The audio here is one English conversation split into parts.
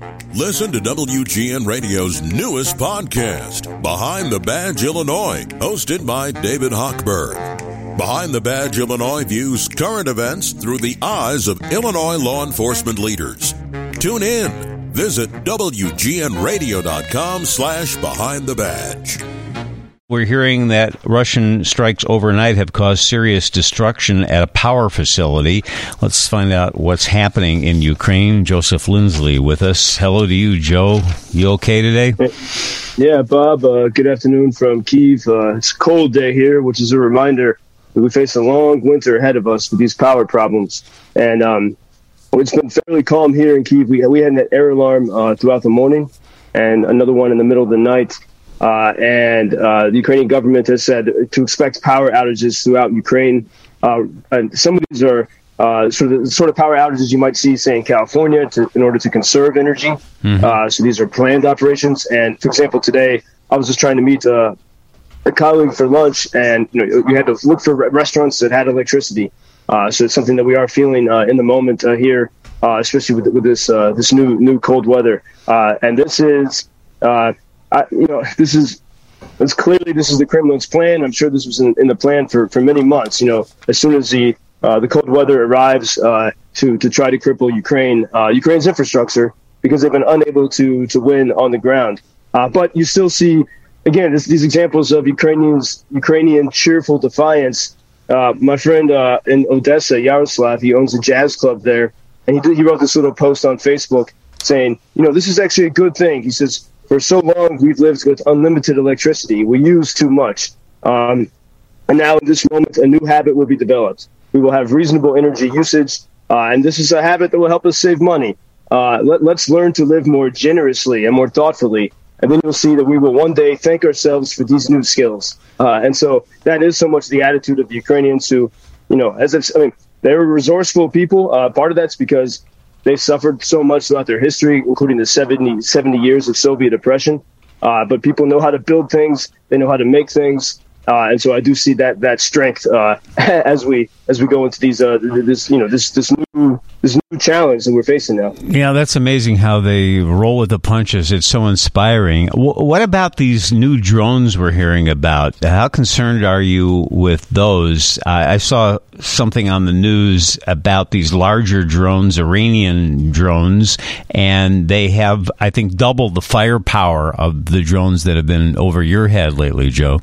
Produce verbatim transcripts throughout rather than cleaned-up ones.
Listen to W G N Radio's newest podcast, Behind the Badge Illinois, hosted by David Hochberg. Behind the Badge Illinois views current events through the eyes of Illinois law enforcement leaders. Tune in. Visit W G N radio dot com slash behind the badge. We're hearing that Russian strikes overnight have caused serious destruction at a power facility. Let's find out what's happening in Ukraine. Joseph Lindsley with us. Hello to you, Joe. You okay today? Yeah, Bob. Uh, good afternoon from Kyiv. Uh, it's a cold day here, which is a reminder that we face a long winter ahead of us with these power problems. And um, it's been fairly calm here in Kyiv. We, we had an air alarm uh, throughout the morning and another one in the middle of the night. Uh, and uh, the Ukrainian government has said to expect power outages throughout Ukraine. Uh, and some of these are uh, sort of the sort of power outages you might see, say, in California, to, in order to conserve energy. Mm-hmm. Uh, so these are planned operations. And, for example, today I was just trying to meet uh, a colleague for lunch, and you know, you had to look for restaurants that had electricity. Uh, so it's something that we are feeling uh, in the moment uh, here, uh, especially with, with this uh, this new new cold weather. Uh, and this is. Uh, I, you know, this is, it's clearly this is the Kremlin's plan. I'm sure this was in, in the plan for, for many months. You know, as soon as the uh, the cold weather arrives uh, to to try to cripple Ukraine, uh, Ukraine's infrastructure, because they've been unable to to win on the ground. Uh, but you still see, again, this, these examples of Ukrainians Ukrainian cheerful defiance. Uh, my friend uh, in Odessa, Yaroslav, he owns a jazz club there, and he did, he wrote this little post on Facebook saying, you know, this is actually a good thing. He says, for so long, we've lived with unlimited electricity. We use too much. Um, and now, in this moment, a new habit will be developed. We will have reasonable energy usage, uh, and this is a habit that will help us save money. Uh, let, let's learn to live more generously and more thoughtfully, and then you'll see that we will one day thank ourselves for these new skills. Uh, and so that is so much the attitude of the Ukrainians who, you know, as I've, I mean, they're resourceful people. Uh, part of that's because they've suffered so much throughout their history, including the seventy, seventy years of Soviet oppression. Uh, but people know how to build things. They know how to make things. Uh, and so I do see that that strength uh, as we as we go into these uh, this you know this this new this new challenge that we're facing now. Yeah, that's amazing how they roll with the punches. It's so inspiring. W- what about these new drones we're hearing about? How concerned are you with those? Uh, I saw something on the news about these larger drones, Iranian drones, and they have, I think, double the firepower of the drones that have been over your head lately, Joe.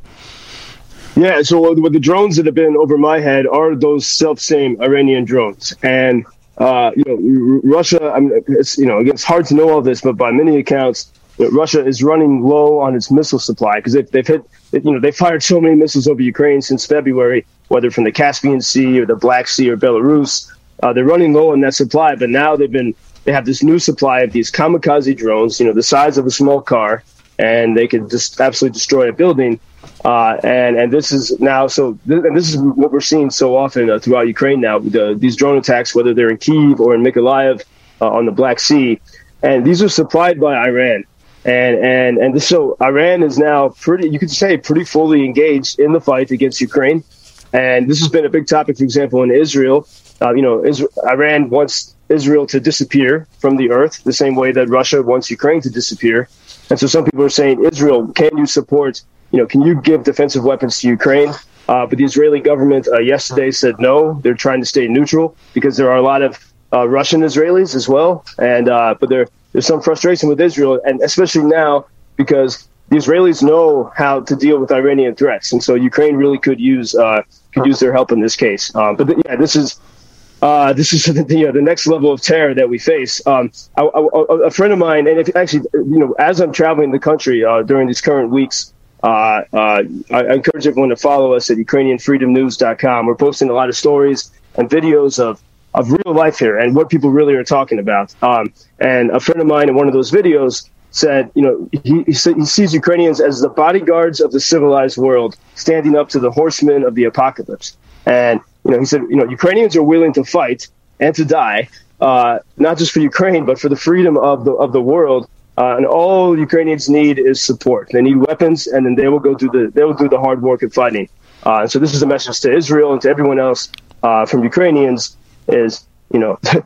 Yeah, so the drones that have been over my head are those self-same Iranian drones. And, uh, you know, Russia, I mean, it's, you know, it's hard to know all this, but by many accounts, you know, Russia is running low on its missile supply because they've, they've hit, you know, they fired so many missiles over Ukraine since February, whether from the Caspian Sea or the Black Sea or Belarus. Uh, they're running low on that supply, but now they've been, they have this new supply of these kamikaze drones, you know, the size of a small car, and they can just absolutely destroy a building. Uh, and, and this is now, so th- and this is what we're seeing so often uh, throughout Ukraine now, the, these drone attacks, whether they're in Kyiv or in Mykolaiv uh, on the Black Sea. And these are supplied by Iran. And, and, and this, so Iran is now pretty, you could say, pretty fully engaged in the fight against Ukraine. And this has been a big topic, for example, in Israel. Uh, you know, Israel, Iran wants Israel to disappear from the earth the same way that Russia wants Ukraine to disappear. And so some people are saying, Israel, can you support, you know, can you give defensive weapons to Ukraine? Uh, but the Israeli government uh, yesterday said no, they're trying to stay neutral because there are a lot of uh, Russian Israelis as well. And uh, but there, there's some frustration with Israel, and especially now because the Israelis know how to deal with Iranian threats. And so Ukraine really could use uh, could use their help in this case. Um, but th- yeah, this is Uh, this is the, you know, the next level of terror that we face. Um, I, I, a friend of mine, and if actually, you know, as I'm traveling the country uh, during these current weeks, uh, uh, I, I encourage everyone to follow us at Ukrainian Freedom News dot com. We're posting a lot of stories and videos of, of real life here and what people really are talking about. Um, and a friend of mine in one of those videos said, you know, he, he, he sees Ukrainians as the bodyguards of the civilized world, standing up to the horsemen of the apocalypse. And you know, he said, you know, Ukrainians are willing to fight and to die, uh, not just for Ukraine, but for the freedom of the of the world. Uh, and all Ukrainians need is support. They need weapons, and then they will go do the they will do the hard work of fighting. Uh, so this is a message to Israel and to everyone else uh, from Ukrainians: is you know,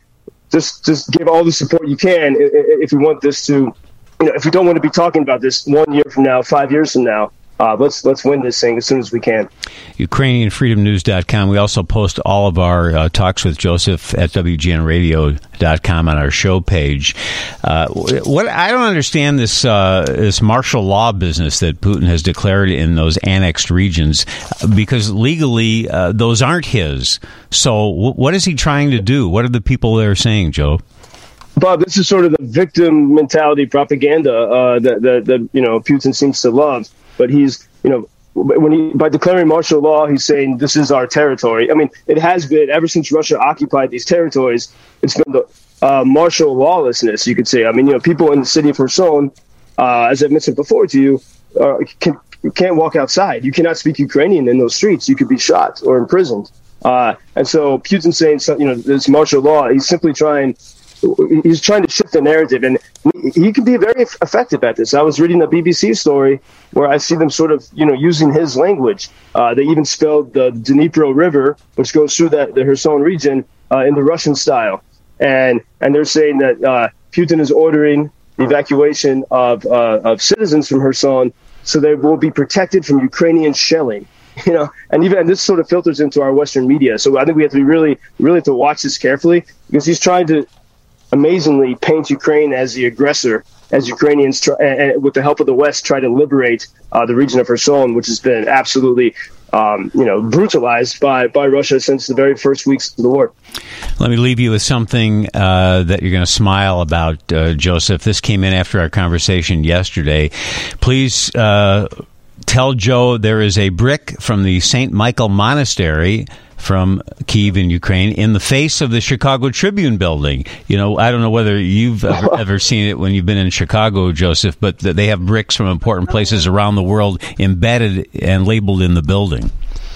just just give all the support you can if we want this to, you know, if we don't want to be talking about this one year from now, five years from now. Uh, let's let's win this thing as soon as we can. Ukrainian Freedom News dot com. We also post all of our uh, talks with Joseph at W G N radio dot com on our show page. Uh, what I don't understand this uh, this martial law business that Putin has declared in those annexed regions, because legally uh, those aren't his. So w- what is he trying to do? What are the people there saying, Joe? Bob, this is sort of the victim mentality propaganda uh, that, that that you know Putin seems to love. But he's, you know, when he by declaring martial law, he's saying this is our territory. I mean, it has been ever since Russia occupied these territories. It's been the uh, martial lawlessness, you could say. I mean, you know, people in the city of Kherson, uh, as I mentioned before to you, uh, can, can't walk outside. You cannot speak Ukrainian in those streets. You could be shot or imprisoned. Uh, and so Putin's saying, you know, this martial law. He's simply trying. He's trying to shift the narrative, and he can be very effective at this. I was reading a B B C story where I see them sort of, you know, using his language. Uh, they even spelled the Dnipro River, which goes through that the Kherson region, uh, in the Russian style, and and they're saying that uh, Putin is ordering the evacuation of uh, of citizens from Kherson so they will be protected from Ukrainian shelling. You know, and even and this sort of filters into our Western media. So I think we have to be really, really have to watch this carefully, because he's trying to amazingly paint Ukraine as the aggressor, as Ukrainians, try, and with the help of the West, try to liberate uh, the region of Kherson, which has been absolutely, um, you know, brutalized by, by Russia since the very first weeks of the war. Let me leave you with something uh, that you're going to smile about, uh, Joseph. This came in after our conversation yesterday. Please uh, tell Joe there is a brick from the Saint Michael Monastery from Kyiv in Ukraine in the face of the Chicago Tribune building. You know, I don't know whether you've ever, ever seen it when you've been in Chicago, Joseph, but they have bricks from important places around the world embedded and labeled in the building.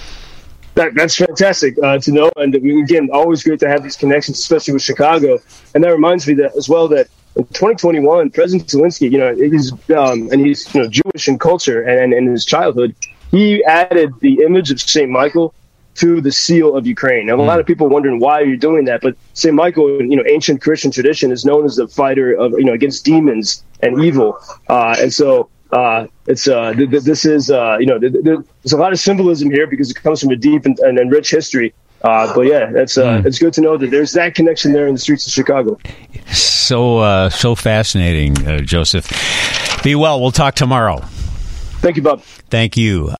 That, that's fantastic uh, to know. And again, always great to have these connections, especially with Chicago. And that reminds me that as well that in twenty twenty-one, President Zelensky, you know, he's um, and he's you know Jewish in culture and, and in his childhood, he added the image of Saint Michael to the seal of Ukraine. Now, a lot of people wondering why you're doing that, but Saint Michael, you know, ancient Christian tradition, is known as the fighter of, you know, against demons and evil. Uh, and so uh, it's uh, th- th- this is, uh, you know, th- th- there's a lot of symbolism here because it comes from a deep and, and, and rich history. Uh, but yeah, that's uh, mm. it's good to know that there's that connection there in the streets of Chicago. So, uh, so fascinating, uh, Joseph. Be well. We'll talk tomorrow. Thank you, Bob. Thank you.